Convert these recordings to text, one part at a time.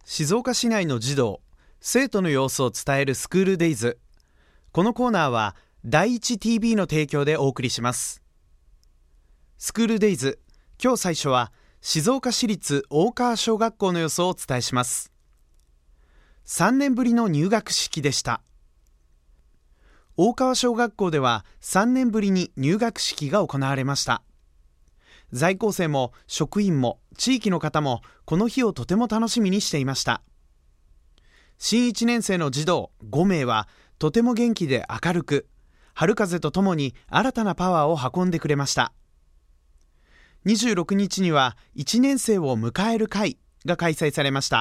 静岡市内の児童生徒の様子を伝えるスクールデイズ。このコーナーは第一 TV の提供でお送りします。スクールデイズ、今日最初は静岡市立大川小学校の様子をお伝えします。3年ぶりの入学式でした。大川小学校では3年ぶりに入学式が行われました。在校生も職員も地域の方もこの日をとても楽しみにしていました。新1年生の児童5名はとても元気で明るく、春風とともに新たなパワーを運んでくれました。26日には1年生を迎える会が開催されました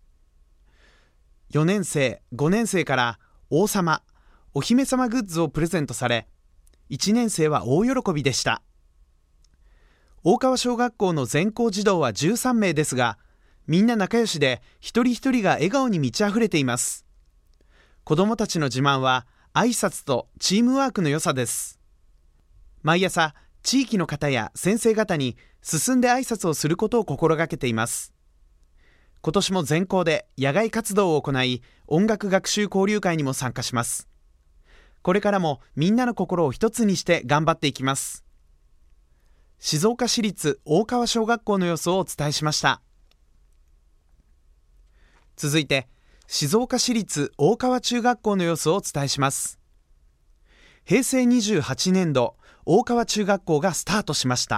。4年生、5年生から王様、お姫様グッズをプレゼントされ、1年生は大喜びでした。大川小学校の全校児童は13名ですが、みんな仲良しで一人一人が笑顔に満ち溢れています。子どもたちの自慢は挨拶とチームワークの良さです。毎朝地域の方や先生方に進んで挨拶をすることを心がけています。今年も全校で野外活動を行い、音楽学習交流会にも参加します。これからもみんなの心を一つにして頑張っていきます。静岡市立大川小学校の様子をお伝えしました。続いて静岡市立大川中学校の様子をお伝えします。平成28年度大川中学校がスタートしました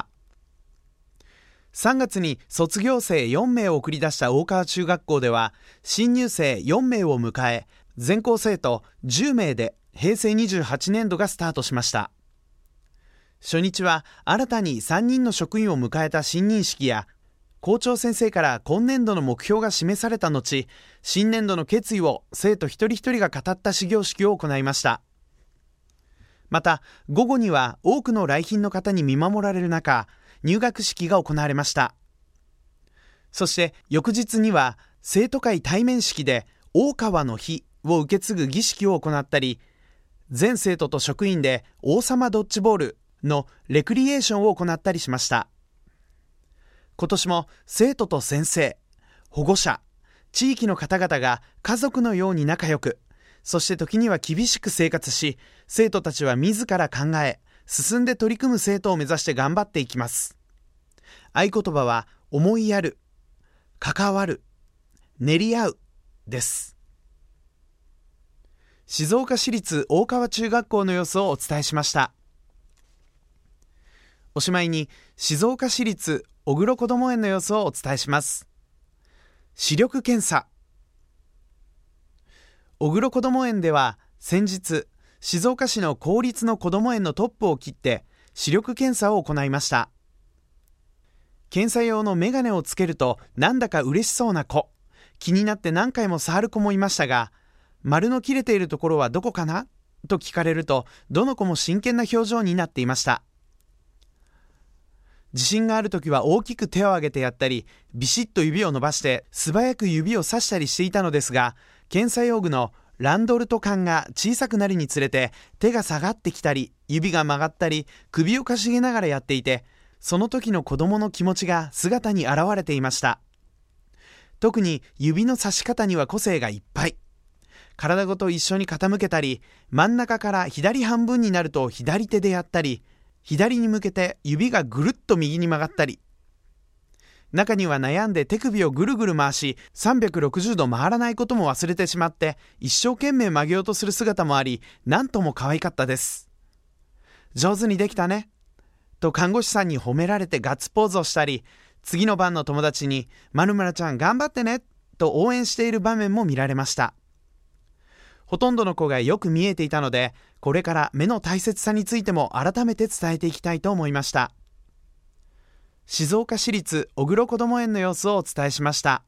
。3月に卒業生4名を送り出した大川中学校では、新入生4名を迎え、全校生徒10名で平成28年度がスタートしました。初日は新たに3人の職員を迎えた新任式や、校長先生から今年度の目標が示された後、新年度の決意を生徒一人一人が語った始業式を行いました。また午後には多くの来賓の方に見守られる中、入学式が行われました。そして翌日には生徒会対面式で大川の日を受け継ぐ儀式を行ったり、全生徒と職員で王様ドッジボールのレクリエーションを行ったりしました。今年も生徒と先生、保護者、地域の方々が家族のように仲良く、そして時には厳しく生活し、生徒たちは自ら考え、進んで取り組む生徒を目指して頑張っていきます。合言葉は思いやる、関わる、練り合うです。静岡市立大川中学校の様子をお伝えしました。おしまいに静岡市立小黒こども園の様子をお伝えします。視力検査。小黒こども園では先日、静岡市の公立のこども園のトップを切って視力検査を行いました。検査用のメガネをつけるとなんだか嬉しそうな子、気になって何回も触る子もいましたが、丸の切れているところはどこかなと聞かれると、どの子も真剣な表情になっていました。自信があるときは大きく手を挙げてやったり、ビシッと指を伸ばして素早く指をさしたりしていたのですが、検査用具のランドルト管が小さくなるにつれて手が下がってきたり、指が曲がったり、首をかしげながらやっていて、その時の子供の気持ちが姿に現れていました。特に指の差し方には個性がいっぱい。体ごと一緒に傾けたり、真ん中から左半分になると左手でやったり、左に向けて指がぐるっと右に曲がったり、中には悩んで手首をぐるぐる回し360度回らないことも忘れてしまって一生懸命曲げようとする姿もあり、なんとも可愛かったです。上手にできたねと看護師さんに褒められてガッツポーズをしたり、次の番の友達に〇〇ちゃん頑張ってねと応援している場面も見られました。ほとんどの子がよく見えていたので、これから目の大切さについても改めて伝えていきたいと思いました。静岡市立小黒こども園の様子をお伝えしました。